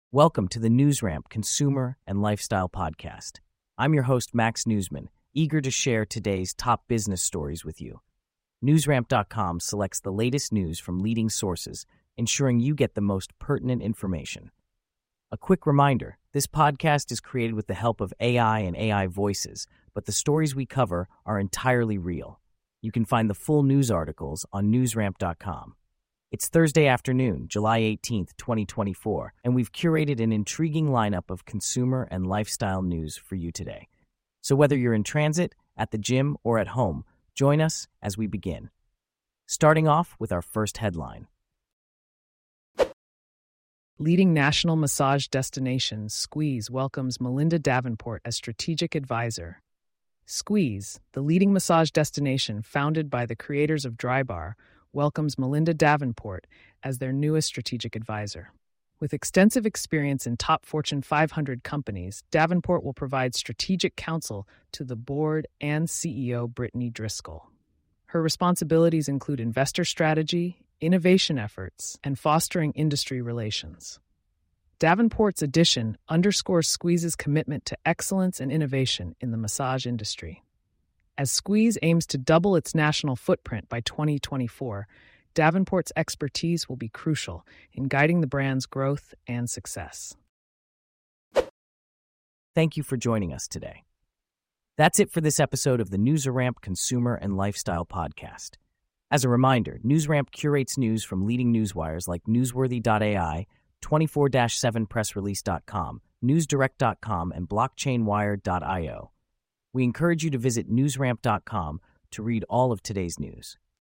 Welcome to the NewsRamp Consumer and Lifestyle Podcast. I'm your host, Max Newsman, eager to share today's top business stories with you. NewsRamp.com selects the latest news from leading sources, ensuring you get the most pertinent information. A quick reminder, this podcast is created with the help of AI and AI voices, but the stories we cover are entirely real. You can find the full news articles on NewsRamp.com. It's Thursday afternoon, July 18th, 2024, and we've curated an intriguing lineup of consumer and lifestyle news for you today. So whether you're in transit, at the gym, or at home, join us as we begin. Starting off with our first headline. Leading national massage destination, Squeeze welcomes Melinda Davenport as strategic advisor. Squeeze, the leading massage destination founded by the creators of Drybar, welcomes Melinda Davenport as their newest strategic advisor. With extensive experience in top Fortune 500 companies, Davenport will provide strategic counsel to the board and CEO Brittany Driscoll. Her responsibilities include investor strategy, innovation efforts, and fostering industry relations. Davenport's addition underscores Squeeze's commitment to excellence and innovation in the massage industry. As Squeeze aims to double its national footprint by 2024, Davenport's expertise will be crucial in guiding the brand's growth and success. Thank you for joining us today. That's it for this episode of the NewsRamp Consumer and Lifestyle Podcast. As a reminder, NewsRamp curates news from leading newswires like Newsworthy.ai, 24/7pressrelease.com, NewsDirect.com, and BlockchainWire.io. We encourage you to visit newsramp.com to read all of today's news.